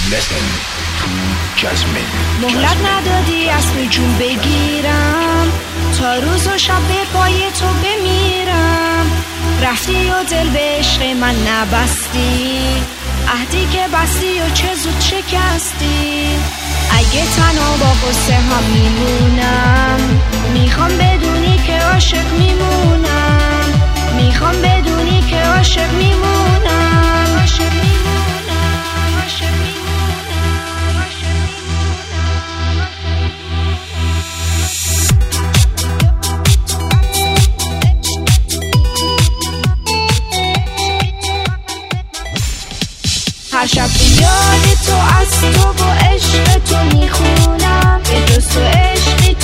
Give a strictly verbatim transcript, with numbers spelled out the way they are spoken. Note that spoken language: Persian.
مهلت ندادی اسم جون بگیرم، تا روز و شب به پای تو بمیرم. رفتی و دل به عشق من نبستی، عهدی که بستی و چه زود شکستی. اگه تنها با قصه هم میمونم، میخوام بدونی که عاشق میمونم. میخوام بدونی که عاشق میمونم. عاشق میمونم. عاشق میمونم. عاشق هر شب یاد تو از تو و عشق تو میخونم، به جز تو عشقی